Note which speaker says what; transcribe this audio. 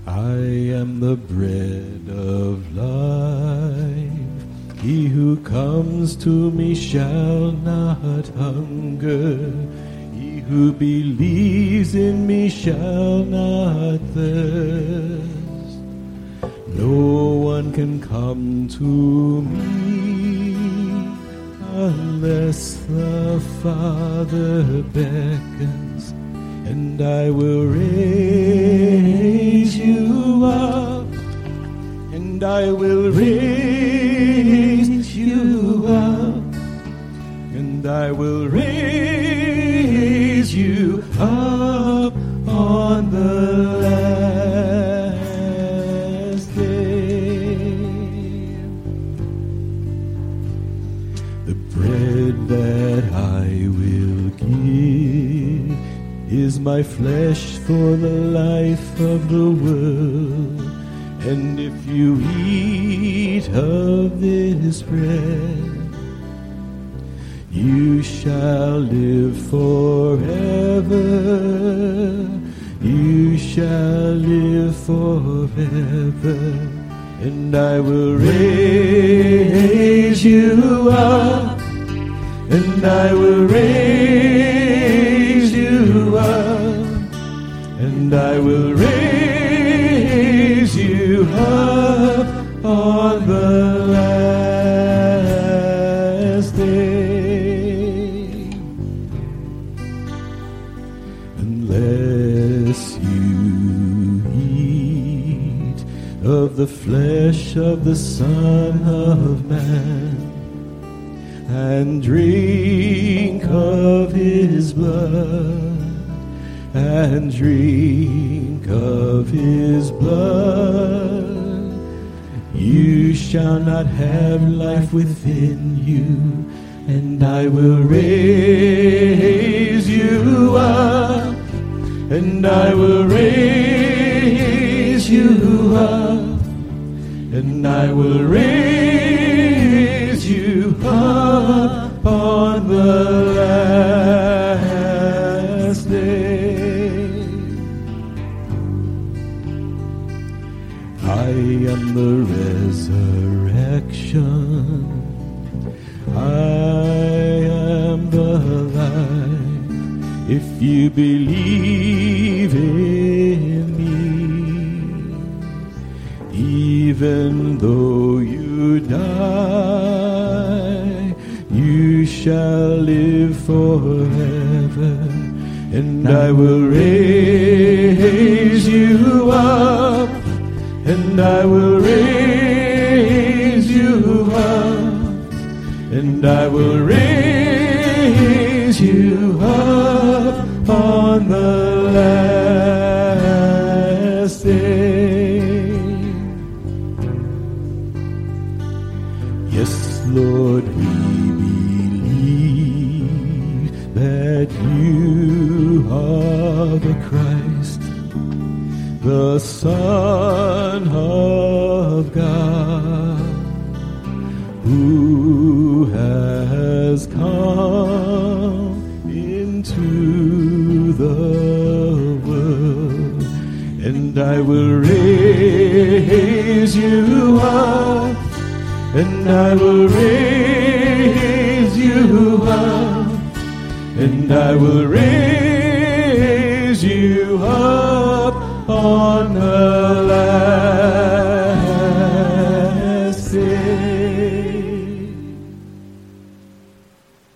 Speaker 1: I am the bread of life. He who comes to me shall not hunger. He who believes in me shall not thirst. No one can come to me unless the Father beckons, and I will raise you up, and I will raise you up, and I will raise you up on the last day. The bread that I will give is my flesh for the life of the world. And if you eat of this bread, you shall live forever. You shall live forever. And I will raise you up, and I will raise you up, and I will raise you up on the last day. Unless you eat of the flesh of the Son of Man and drink of his blood, and drink of his blood, you shall not have life within you. And I will raise you up, and I will raise you up, and I will raise you up on the last day. I am the resurrection. I am the life. If you believe in me, even though you die, you shall live forever. And I will raise you up, and I will raise you up, and I will raise you up on the last day. Yes, Lord, we believe that you are the Christ, the Son of God, who has come into the world. And I will raise you up, and I will raise you up, and I will raise you up on earth.